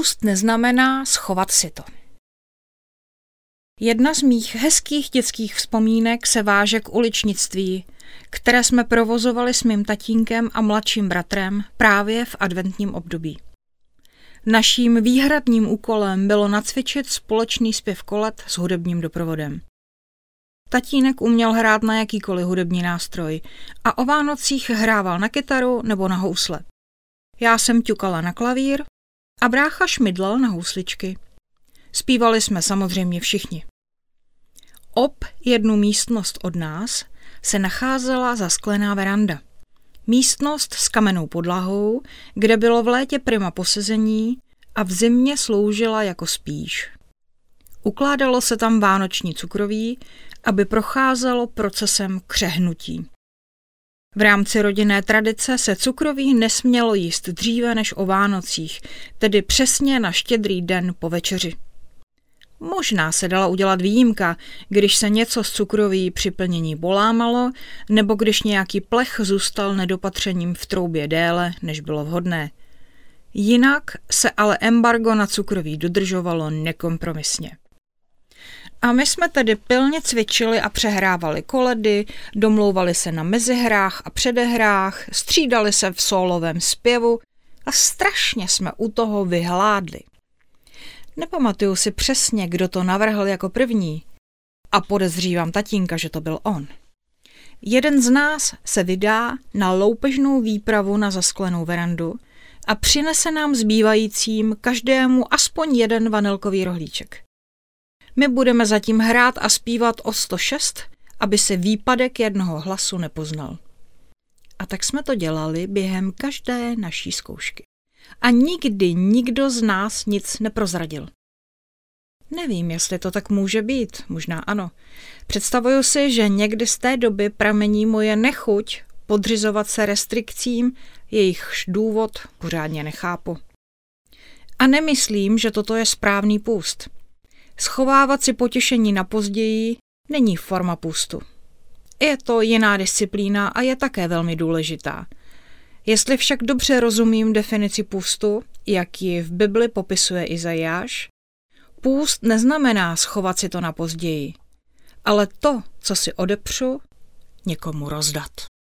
Půst neznamená schovat si to. Jedna z mých hezkých dětských vzpomínek se váže k uličnictví, které jsme provozovali s mým tatínkem a mladším bratrem právě v adventním období. Naším výhradním úkolem bylo nacvičit společný zpěv kolet s hudebním doprovodem. Tatínek uměl hrát na jakýkoliv hudební nástroj a o Vánocích hrával na kytaru nebo na housle. Já jsem ťukala na klavír a brácha šmidlal na housličky. Zpívali jsme samozřejmě všichni. Jednu místnost od nás se nacházela zasklená veranda. Místnost s kamennou podlahou, kde bylo v létě prima posezení a v zimě sloužila jako spíš. Ukládalo se tam vánoční cukroví, aby procházelo procesem křehnutí. V rámci rodinné tradice se cukroví nesmělo jíst dříve než o Vánocích, tedy přesně na Štědrý den po večeři. Možná se dala udělat výjimka, když se něco z cukroví při plnění polámalo, nebo když nějaký plech zůstal nedopatřením v troubě déle, než bylo vhodné. Jinak se ale embargo na cukroví dodržovalo nekompromisně. A my jsme tedy pilně cvičili a přehrávali koledy, domlouvali se na mezihrách a předehrách, střídali se v sólovém zpěvu a strašně jsme u toho vyhládli. Nepamatuju si přesně, kdo to navrhl jako první a podezřívám tatínka, že to byl on. Jeden z nás se vydá na loupežnou výpravu na zasklenou verandu a přinese nám zbývajícím každému aspoň jeden vanilkový rohlíček. My budeme zatím hrát a zpívat o 106, aby se výpadek jednoho hlasu nepoznal. A tak jsme to dělali během každé naší zkoušky. A nikdy nikdo z nás nic neprozradil. Nevím, jestli to tak může být, možná ano. Představuju si, že někdy z té doby pramení moje nechuť podřizovat se restrikcím, jejichž důvod pořádně nechápu. A nemyslím, že toto je správný půst. Schovávat si potěšení na později není forma půstu. Je to jiná disciplína a je také velmi důležitá. Jestli však dobře rozumím definici půstu, jak ji v Bibli popisuje Izajáš, půst neznamená schovat si to na později, ale to, co si odepřu, někomu rozdat.